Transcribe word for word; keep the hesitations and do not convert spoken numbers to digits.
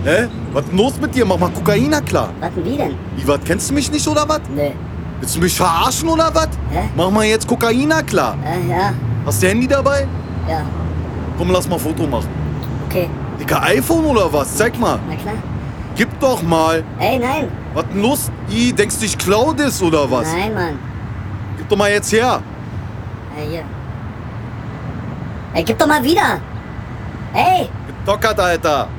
Hä? Was denn los mit dir? Mach mal Kokain, na klar. Was denn wie denn? Wie, was, kennst du mich nicht oder was? Nö. Willst du mich verarschen oder was? Hä? Mach mal jetzt Kokain, na klar. Äh, ja, Hast du Handy dabei? ja. Komm, lass mal ein Foto machen. Okay, Dicker, iPhone oder was? Zeig mal. na klar. Gib doch mal. Ey, nein. Was denn los? I, denkst du, ich klau das oder was? Nein, Mann. Gib doch mal jetzt her. Ey, hier. Ey, gib doch mal wieder. Ey. Gedockert, Alter.